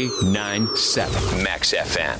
93.97 Max FM.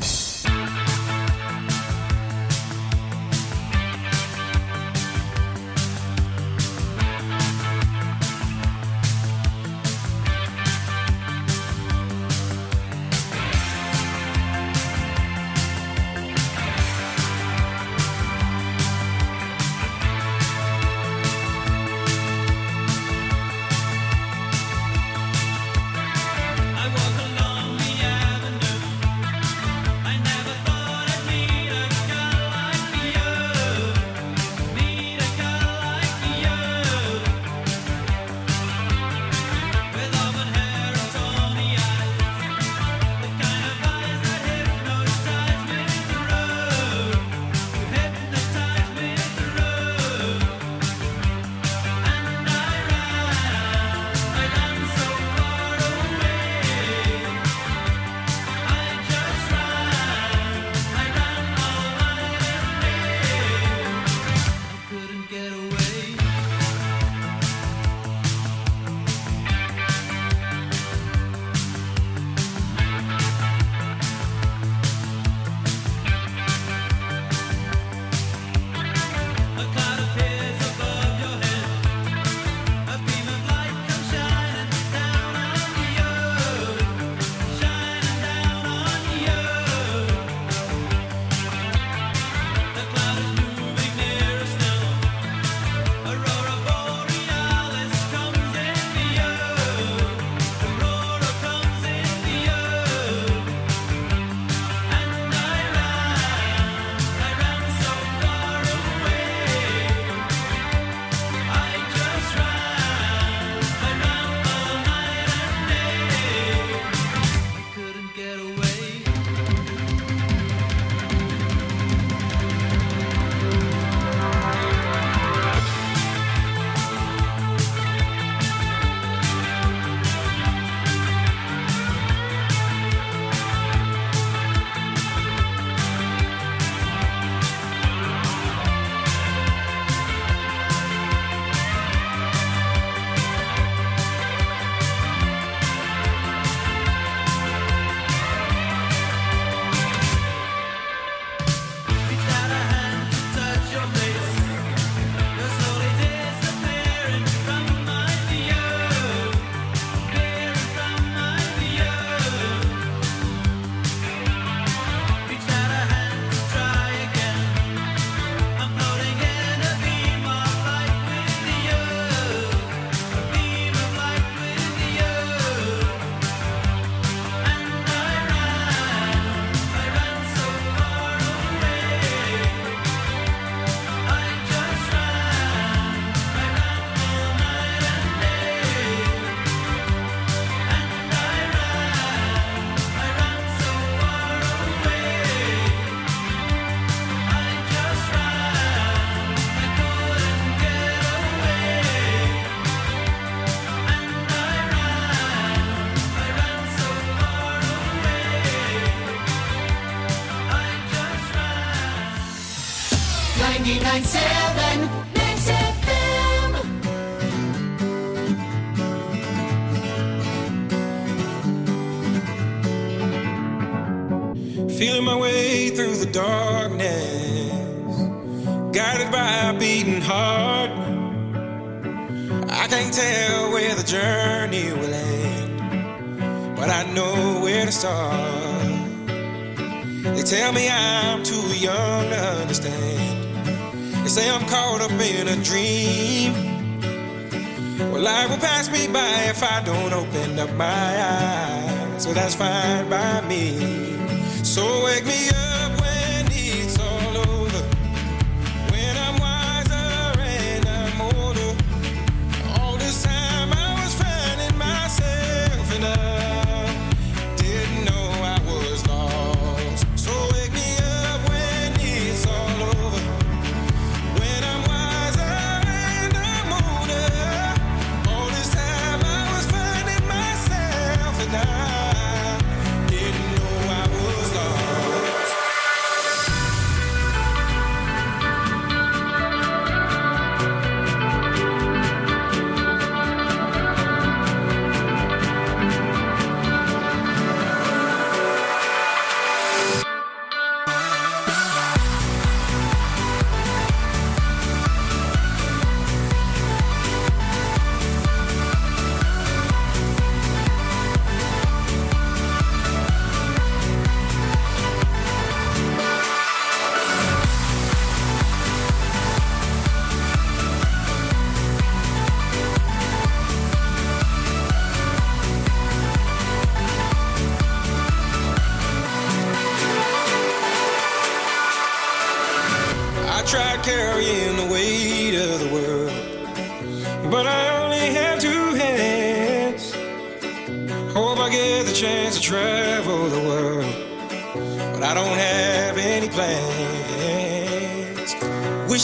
Max FM. Feeling my way through the darkness, guided by a beating heart. I can't tell where the journey will end, but I know where to start. They tell me I'm too young to understand. They say I'm caught up in a dream. Well, life will pass me by if I don't open up my eyes. So that's fine by me. So wake me up when it's all over, when I'm wiser and I'm older. All this time I was finding myself and I didn't know I was lost. So wake me up when it's all over, when I'm wiser and I'm older. All this time I was finding myself and I didn't know I was lost.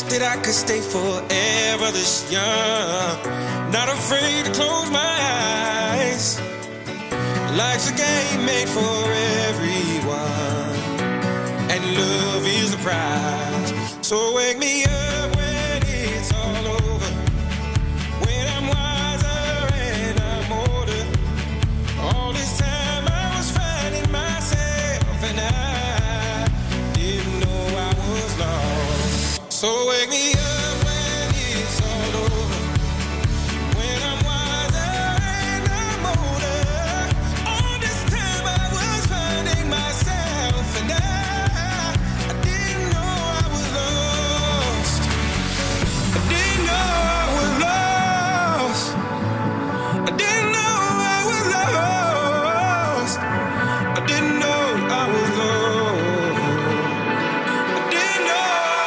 that I could stay forever this young. Not afraid to close my eyes. Life's a game made for everyone, and love is the prize. So wake me up when it's all over, when I'm wiser and I'm older. All this time I was finding myself, and I didn't know I was lost. So wake me up when it's all over, when I'm wiser and I'm older. All this time I was finding myself, and I didn't know I was lost. I didn't know I was lost. I didn't know I was lost. I didn't know I was lost. I didn't know.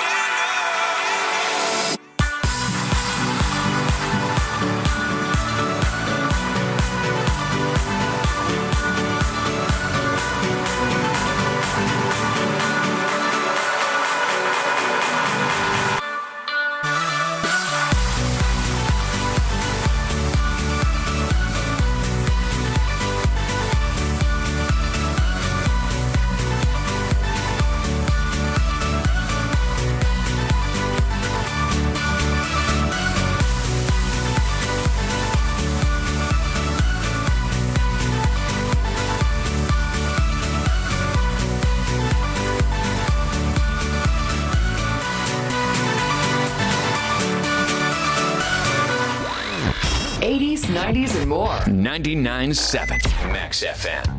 '80s, '90s, and more. 99.7 Max FM.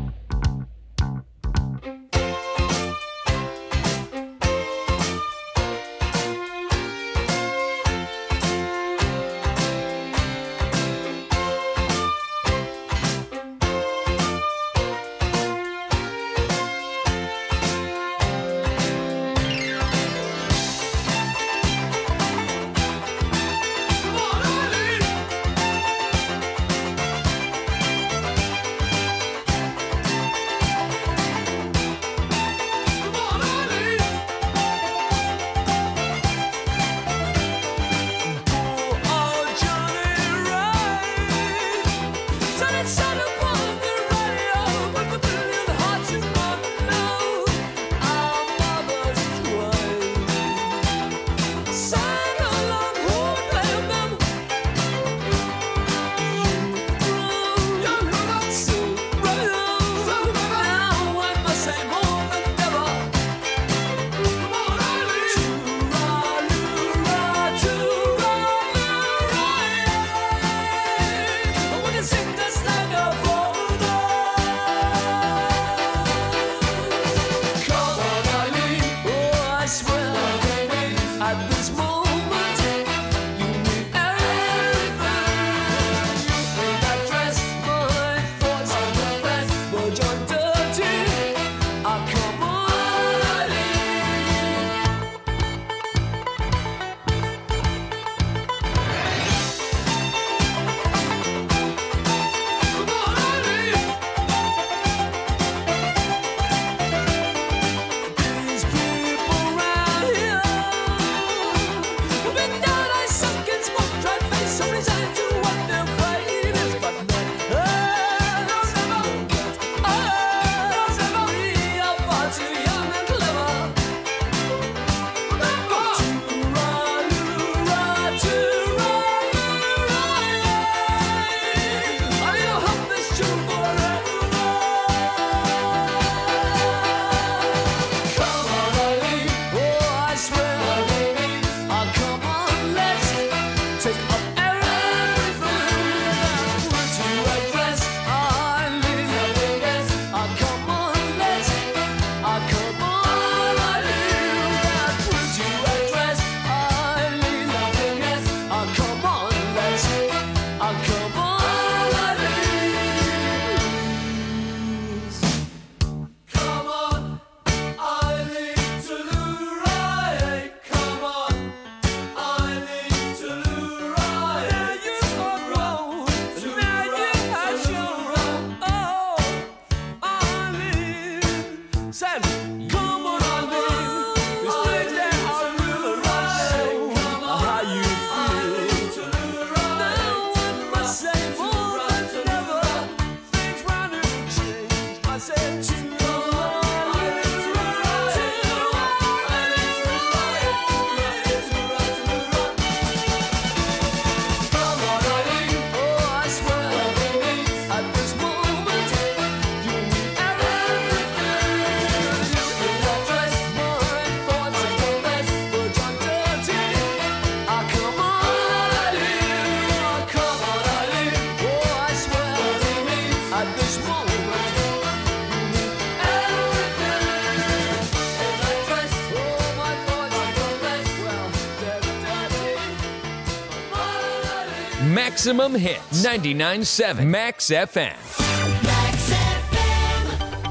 Maximum hits. 99.7 Max FM. Max FM.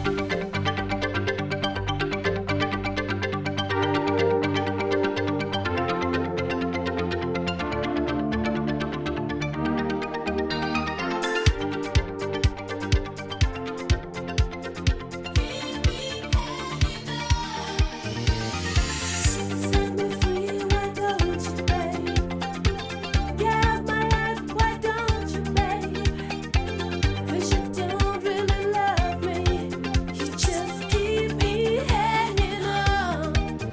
Set me free, why don't you, babe? Get my life, why don't you, babe? 'Cause you don't really love me. You just keep me hanging on.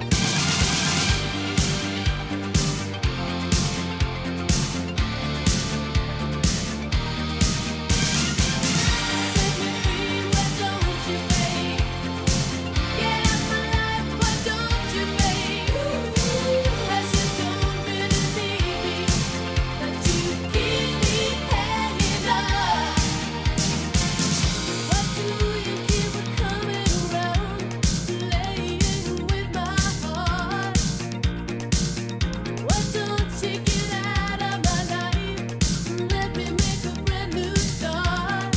Set me free, why don't you, babe? Get out my life, why don't you, babe? 'Cause you don't really need me, but you keep me hanging on. Why do you keep coming around, playing with my heart? Why don't you get out of my life and let me make a brand new start?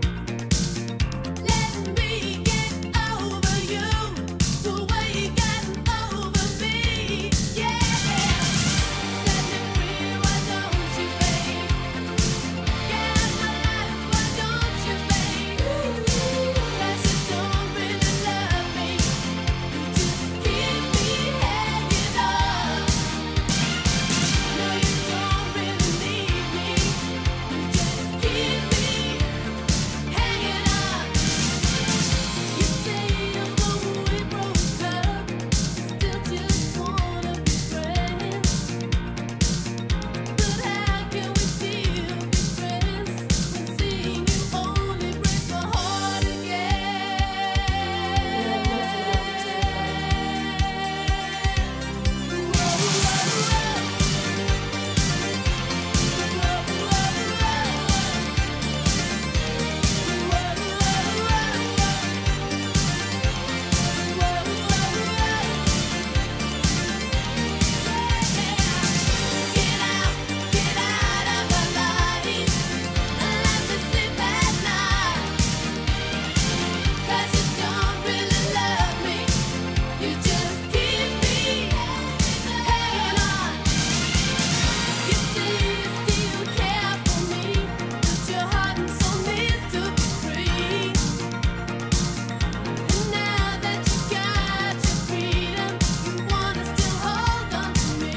Let me get over you the way you got over me, yeah. Set me free, why don't you, babe? Get out my life, why don't you, babe? 'Cause you don't really love me, you just keep me hanging on. No, you don't really need me, you just keep me hanging on. You say although we broke up, still just wanna be friends. But how can we still be friends when seeing you only breaks my heart Get out of my life and let me sleep at night. 'Cause you don't really love me, you just keep me hanging on. You say you still care for me, but your heart and soul needs to be free. And now that you got your freedom, you wanna still hold on to me.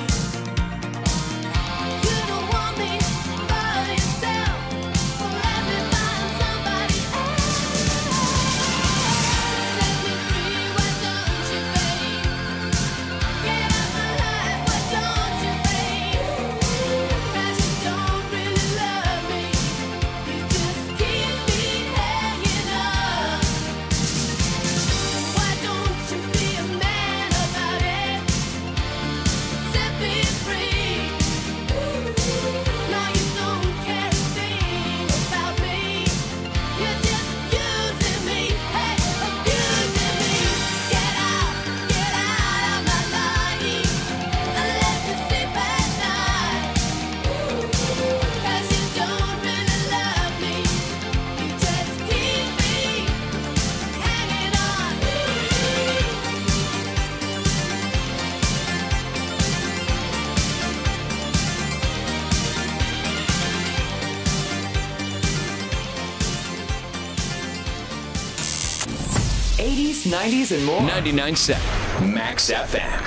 You don't want me by yourself, so let me find somebody else. Set me free, why don't you, babe? Get out my life, why don't you, babe? 'Cause you don't really love me, you just keep me hanging on. Why don't you be a man about it? Set me free. No, you don't care a thing about me. You're just using me, hey, abusing me. Get out of my life and let me sleep at night. 'Cause you don't really love me, you just keep me hanging on. 80s, 90s, and more. 99.7 Max FM.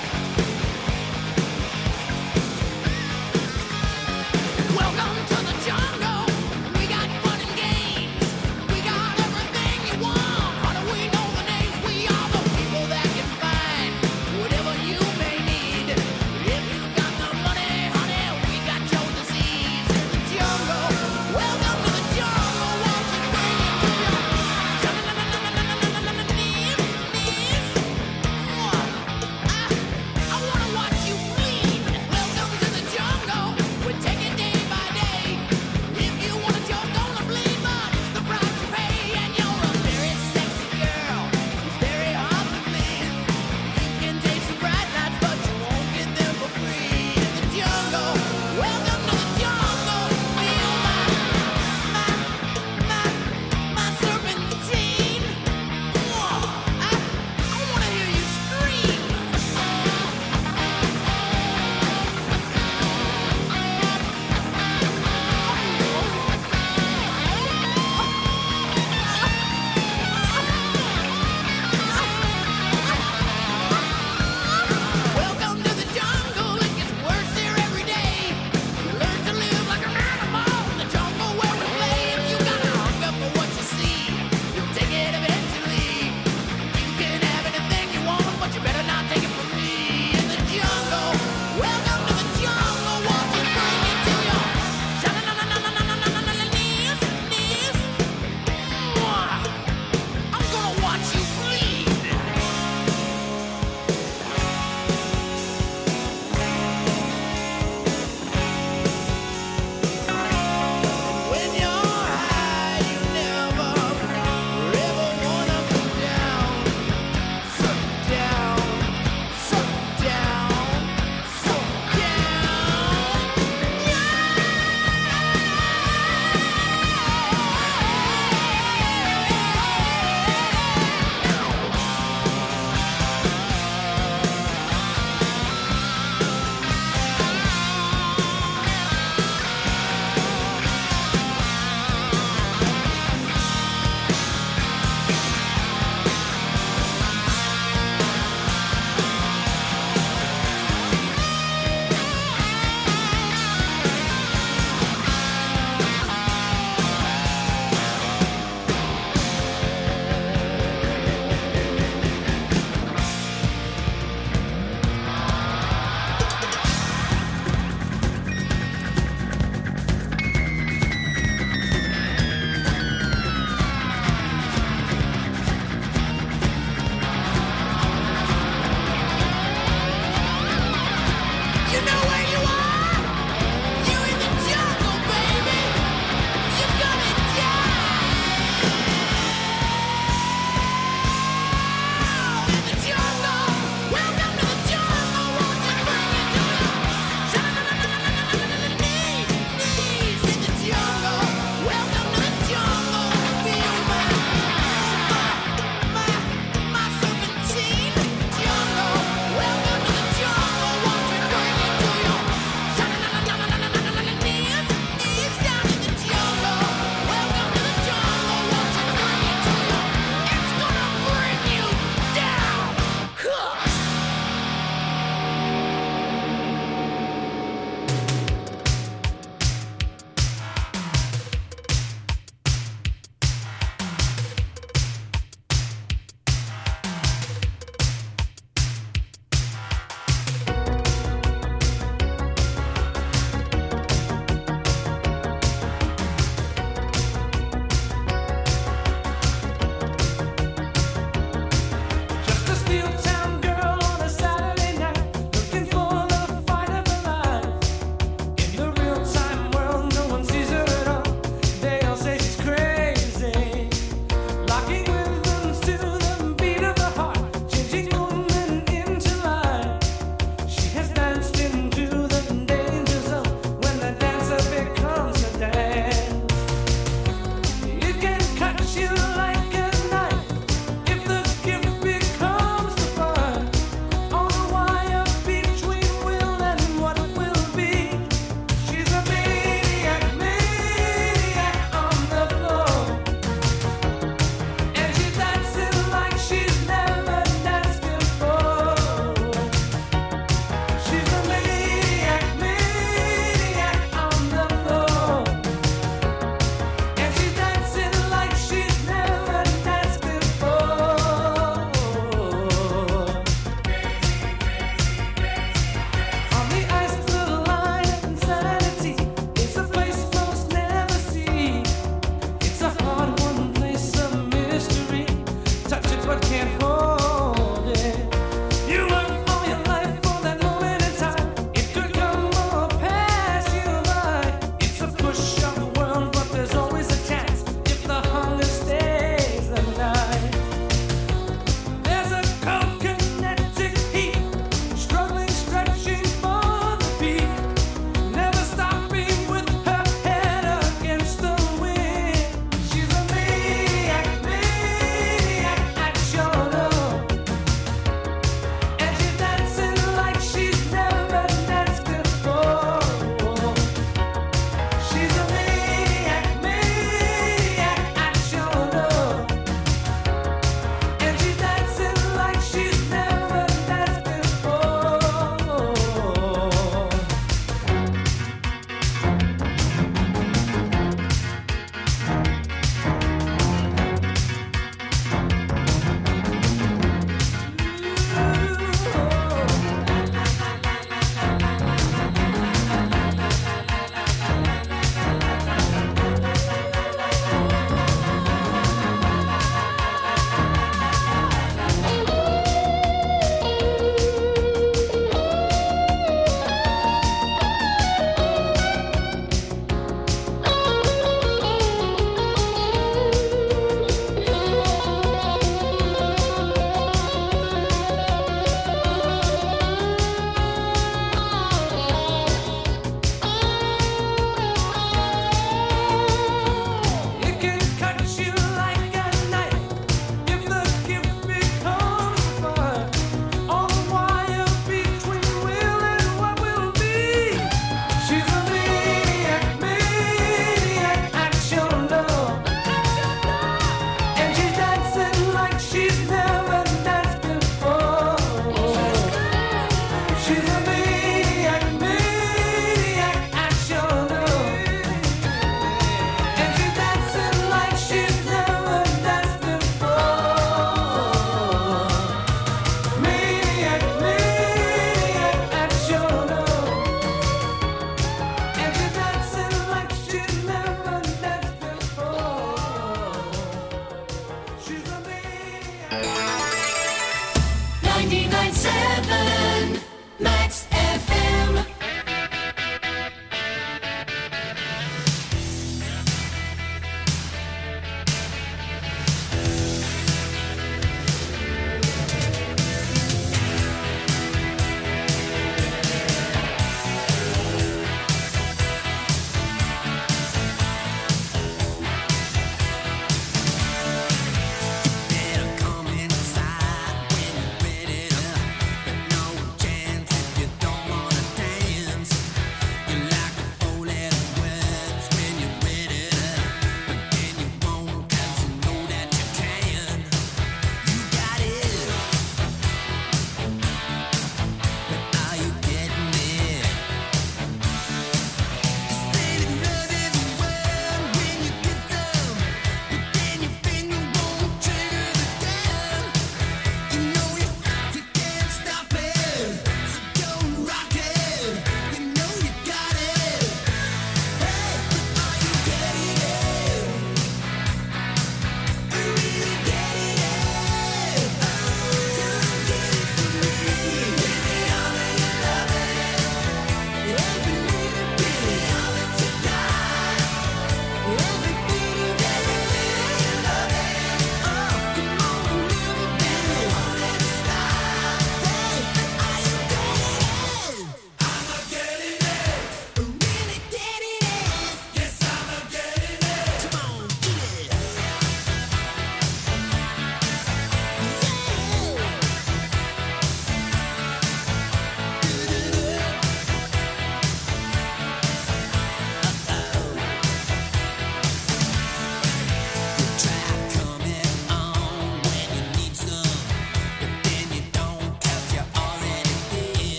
Welcome to the 99.7 Max FM. Better come inside when you're ready to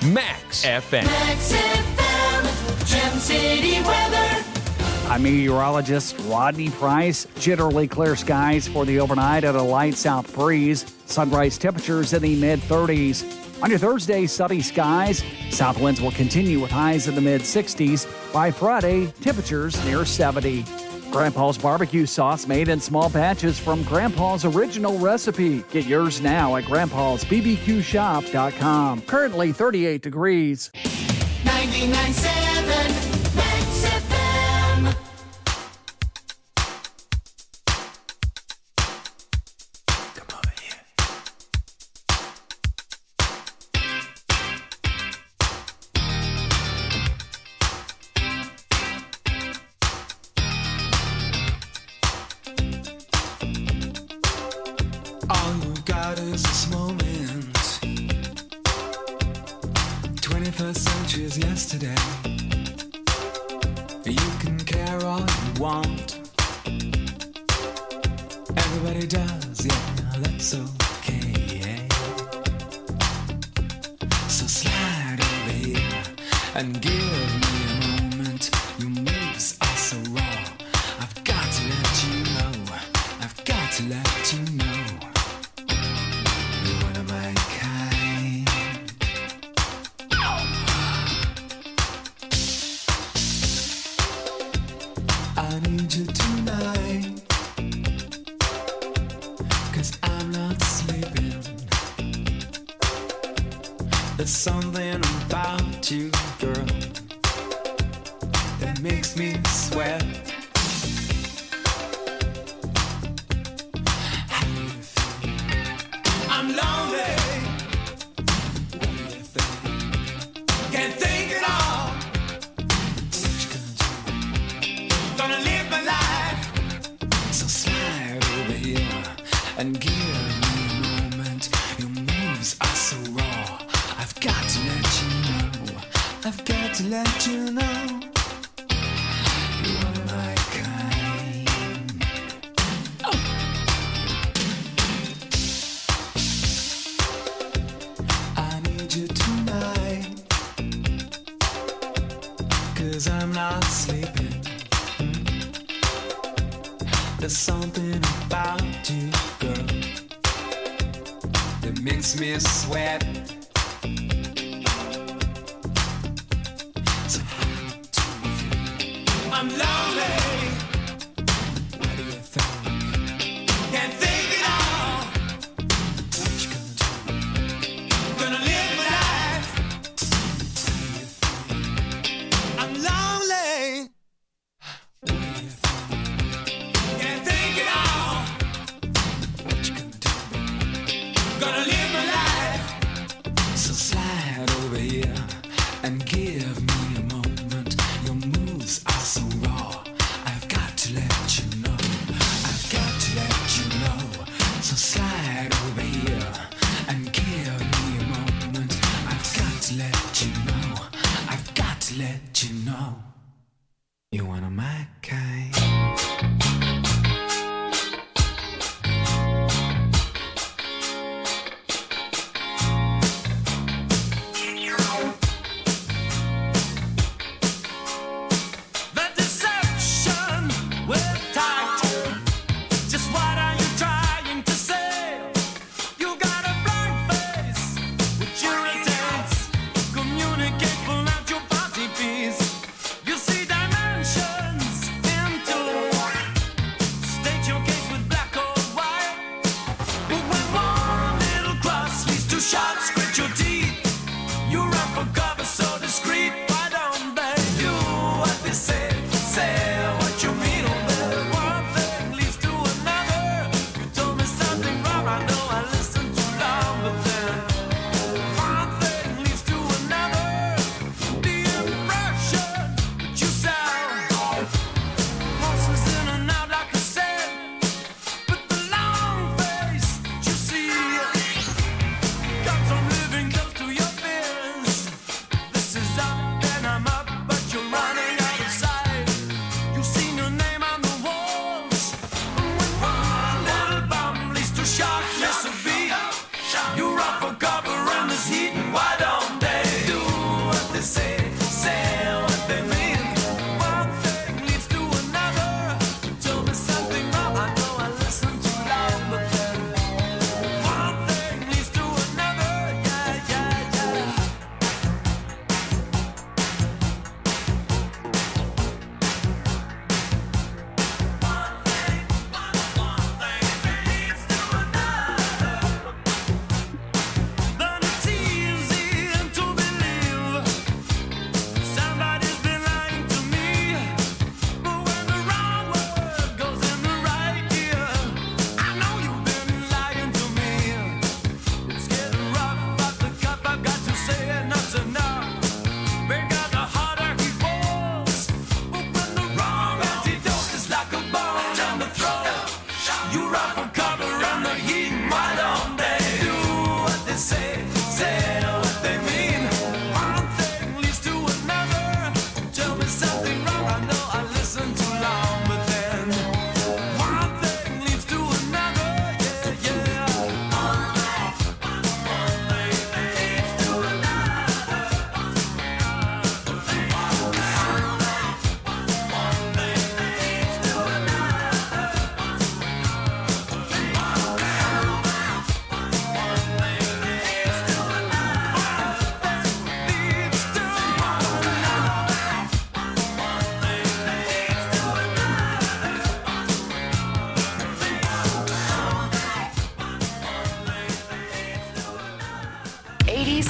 Max FM. Max FM. Gem City weather. I'm meteorologist Rodney Price. Generally clear skies for the overnight at a light south breeze. Sunrise temperatures in the mid-30s. On your Thursday, sunny skies. South winds will continue with highs in the mid-60s. By Friday, temperatures near 70. Grandpa's barbecue sauce made in small batches from Grandpa's original recipe. Get yours now at grandpa'sbbqshop.com. Currently 38 degrees. 99.7 Max FM. All you've got is this moment. 21st century is yesterday. You can care all you want. Everybody does, yeah, that's okay. So slide over here and give me a moment. Your moves are so raw. I've got to let you know. I've got to let you know. You're one of my kind. I need you tonight, 'cause I'm not sleeping. There's something about you, girl, that makes me sweat. How do you feel? I'm lonely. What do you think? Can't think at all. What you gonna do? Gonna live my life. So slide over here and give me a moment. Your moves are so raw. I've got to let you know. I've got to let you know. You're one of my kind. I need you tonight, 'cause I'm not sleeping. There's something about you, girl, that makes me sweat. So how do you feel? I'm lonely. What do you think? Can't think at all. What you gonna do? Gonna live my life. How do you feel? I'm lonely. What do you think? Can't think at all. What you gonna do? Gonna live my life.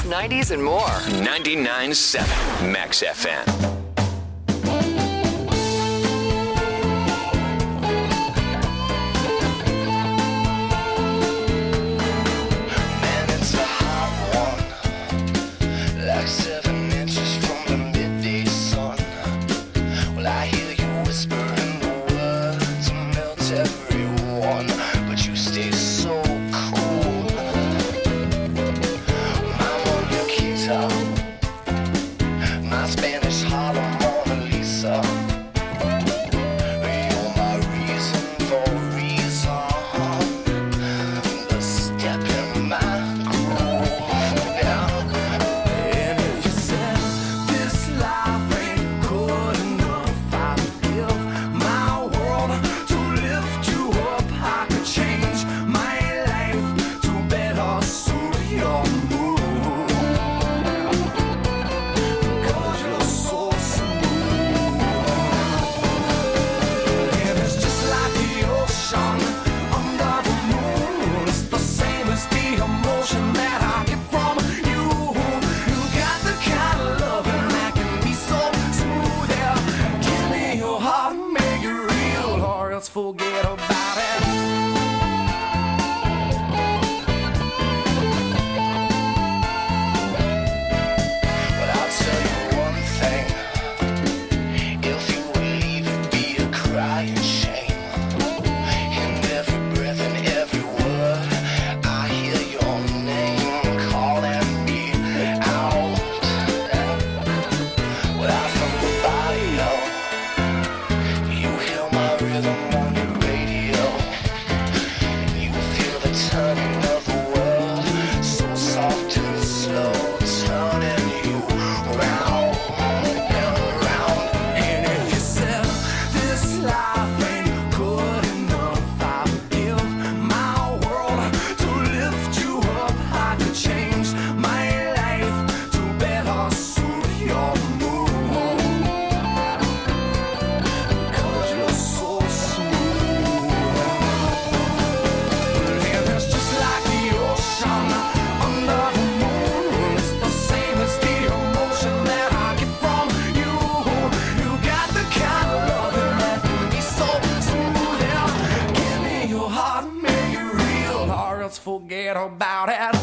90s, and more. 99.7 Max FM. Man, it's a hot one, like 7 inches from the midday sun. Well, I hear you whispering the words, melt everyone, but you stay so cool. I'm on your guitar, my Spanish Harlem Mona Lisa. You're my reason for reason, the step in my groove now. And if you said this life ain't good enough, I'd give my world to lift you up. I could change my life to better suit your mood, because you're so smooth. And it's just like the ocean under the moon. It's the same as the emotion that I get from you. You got the kind of loving that can be so smooth. Yeah, give me your heart and make it real, or else forget about it. But I'll tell you one thing. If you would leave, it'd be a crying shame. In every breath and every word, I hear your name calling me out. Well, I'm from the barrio. You hear my rhythm on your radio, and you feel the turning of the world, so soft and slow, turning you round and round. And if you said this life ain't good enough, I'd give my world to lift you up. I could change my life to better suit your mood, because you're so smooth. And it's just like the ocean under the moon. It's the same as the emotion that I get from you. You got the kind of loving that can be so smooth. Yeah, give me your heart and make it real, or else forget about it.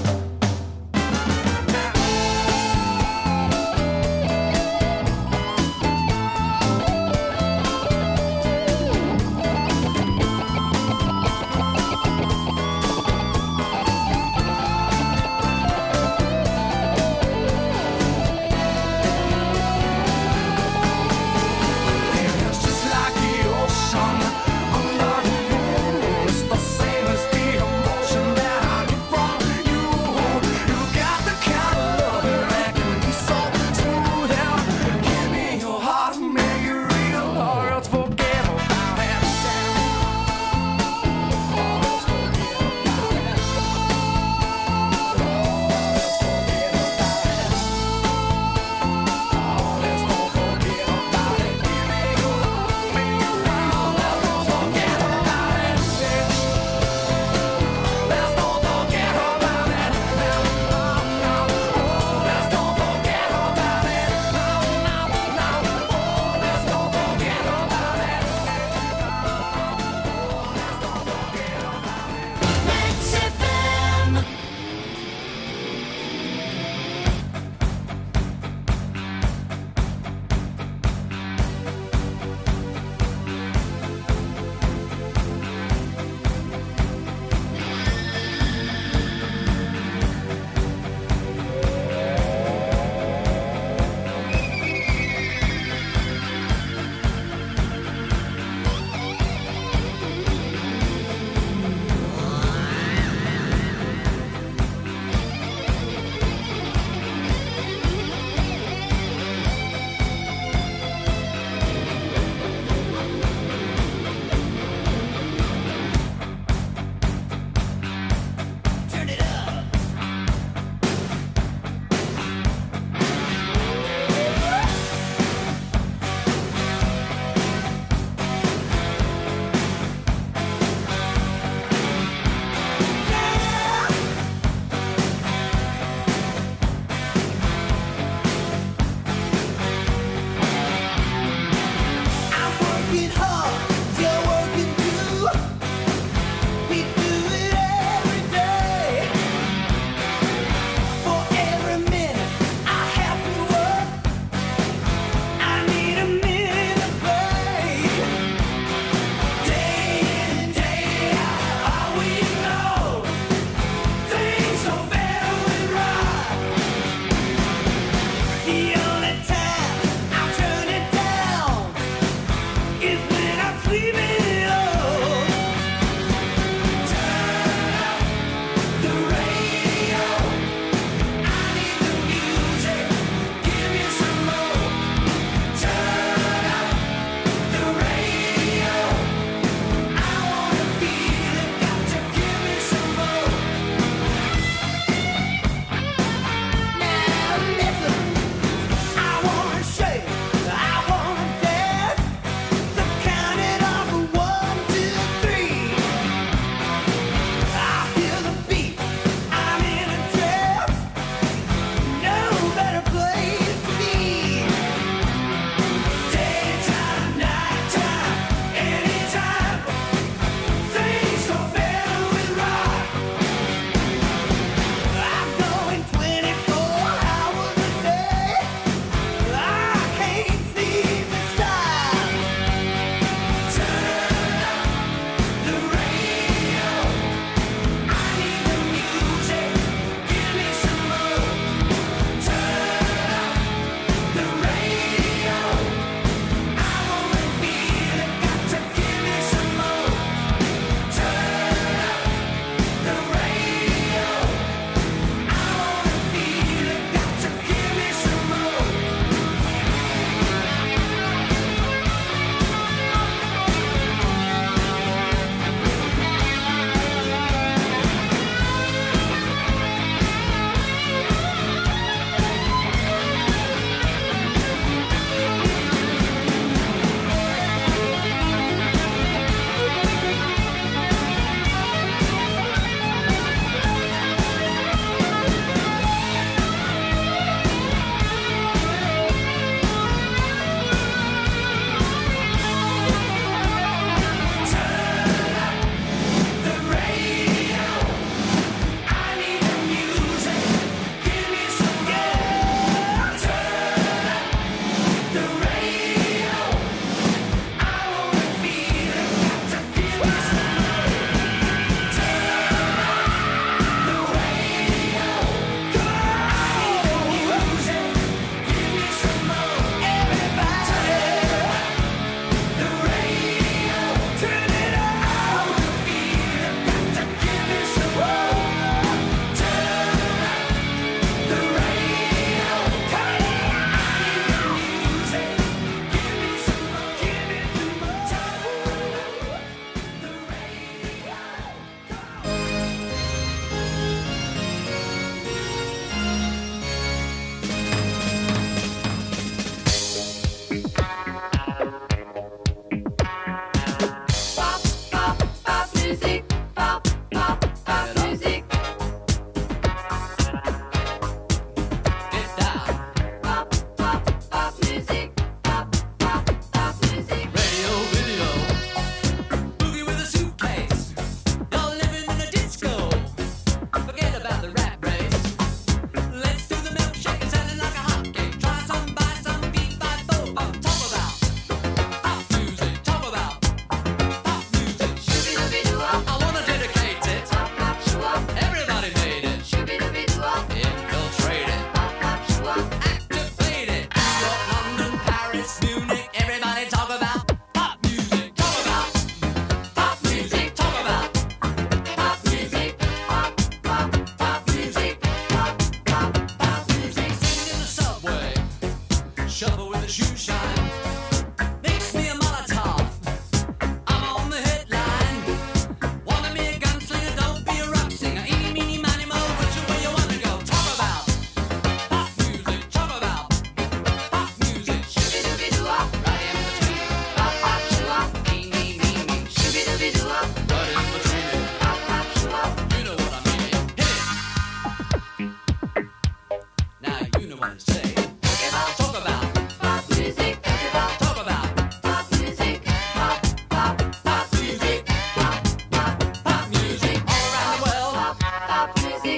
It's just like the ocean under the moon. It's the same as the emotion that I get from you.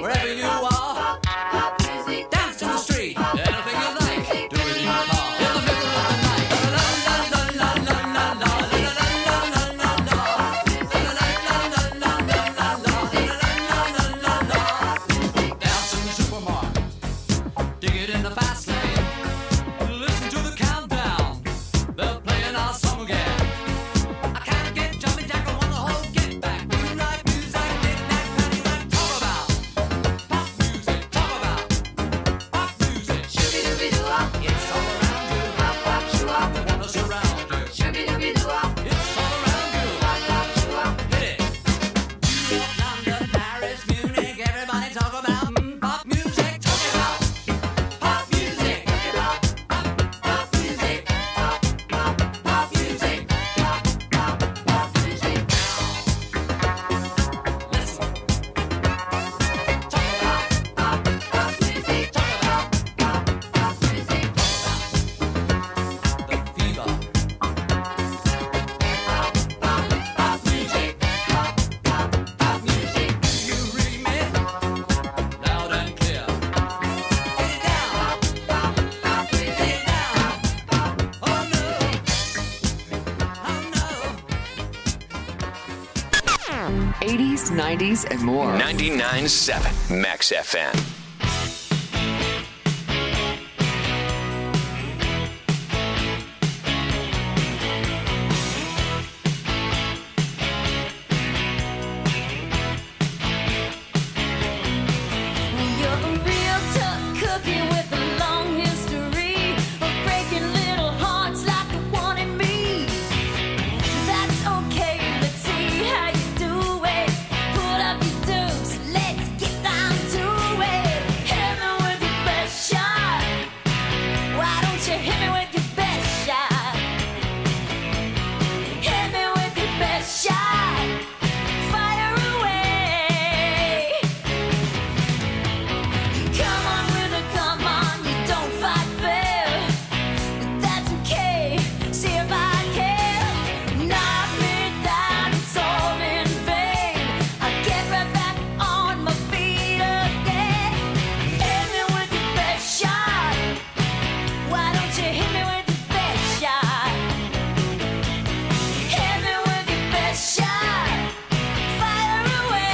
wherever you are. Dance in the street, anything you like. Do it in your car, in the middle of the night. La la la la la la la la la la la la la. La la la la la la la la la la la. Dance in the supermarket, dig it in the fast lane. Listen to the countdown, they're playing our song again. I can't get jumping jack, I want the whole get back. Moonlight music, knick-knack, paddywhack. Talk about pop music, talk about pop music. Shooby-dooby-doo-wop, it's all around you. Pop, shoo-wop, they wanna surround you. Shooby-dooby-doo-wop, it's all around you. Pop, shoo-wop, hit it. New York, London, Paris, Munich, everybody talk about pop music. Talk about pop music. Talk about pop music. Pop music. Pop music. Listen. Talk about pop music. Talk about pop music. Talk about the fever. Pop music. Pop music. Do you read me? Loud and clear. Get it down. Get it down. Oh no. Oh no. 80s, 90s, and more. 99.7 Max FM. You're a real tough cookie with a long history of breaking little hearts like the one in me. That's okay, let's see how you do it. Put up your dukes, let's get down to it. Hit me with your best shot. Why don't you hit me with your best shot? Hit me with your best shot. Fire away. Come on with it, come on, you don't fight fair. But that's okay, see if I care. Knock me down, it's all in vain. I'll get right back on my feet again. Hit me with your best shot. Why don't you hit me with your best shot? Hit me with your best shot. Fire away.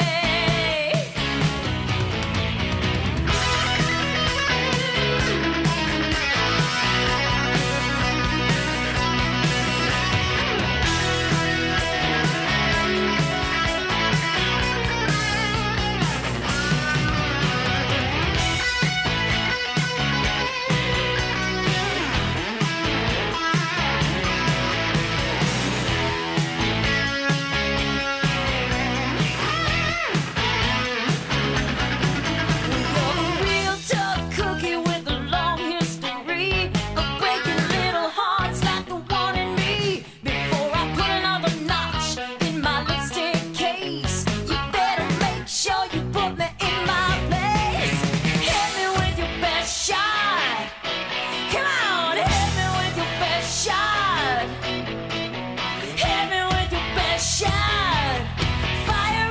You're a real tough cookie with a long history of breaking little hearts like the one in me. Before I put another notch in my lipstick case, you better make sure you put me in my place. Hit me with your best shot. Come on, hit me with your best shot. Hit me with your best shot. Fire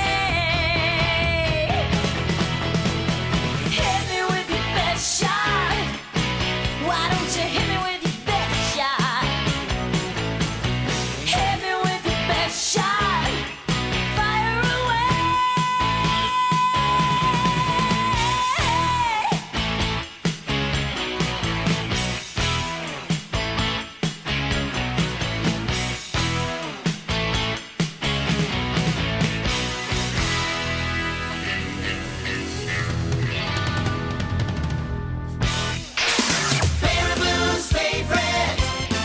away. Hit me with your best shot. Why don't you hit me with your best shot? Hit me with your best shot. Fire away. Barry Blues favorite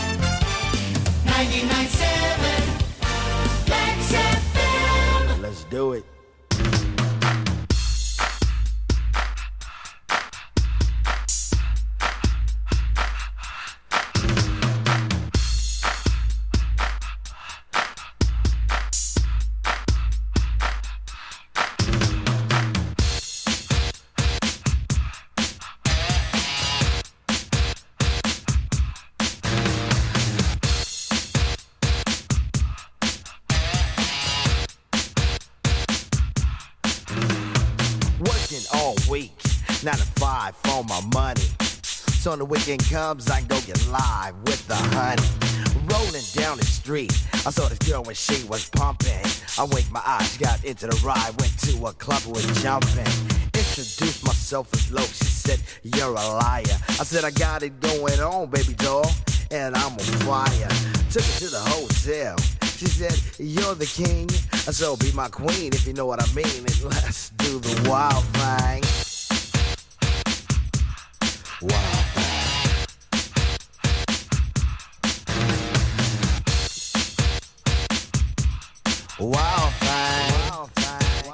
99.7 Max FM. Let's do it. 9 to 5 for my money. So when the weekend comes, I can go get live with the honey. Rolling down the street, I saw this girl when she was pumping. I winked my eyes, got into the ride, went to a club and was jumping. Introduced myself as Loke, she said, you're a liar. I said, I got it going on, baby doll, and I'm on fire. Took her to the hotel, she said, you're the king, so be my queen if you know what I mean, and let's do the wild thing. Wild thing. Wild thing. Wild thing.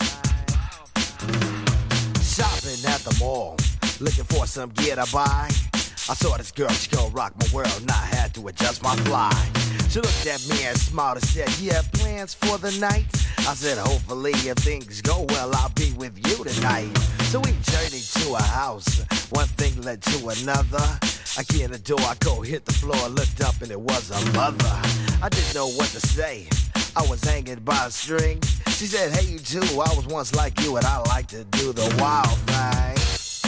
Shopping at the mall, looking for some gear to buy. I saw this girl, she gon' rock my world, and I had to adjust my fly. She looked at me and smiled and said, you have plans for the night? I said, hopefully if things go well, I'll be with you tonight. So we journeyed to a house, one thing led to another. I key in the door, I go hit the floor, looked up and it was a mother. I didn't know what to say, I was hanging by a string. She said, hey you too, I was once like you and I like to do the wild thing.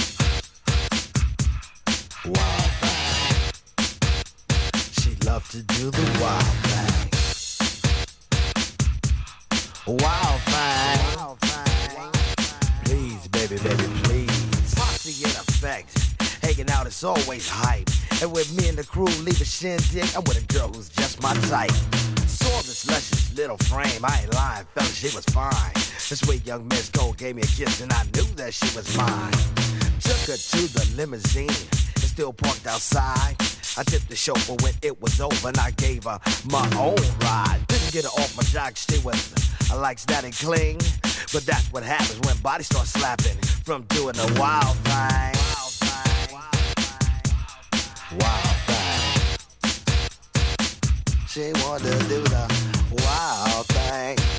Wild thing. She loved to do the wild thing. Wild thing. Wild thing. Please, baby, baby, please. Posse in effect. Hanging out is always hype. And with me and the crew leave a shindig, I'm with a girl who's just my type. Saw this luscious little frame, I ain't lying, fella, she was fine. This sweet young Miss Gold gave me a kiss and I knew that she was mine. Took her to the limousine, it's still parked outside. I tipped the chauffeur when it was over and I gave her my own ride. Didn't get her off my jock, she was, I likes that and cling. But that's what happens when bodies start slapping from doing the wild thing. Wild thing. Wild thing. She wanted to do the wild thing.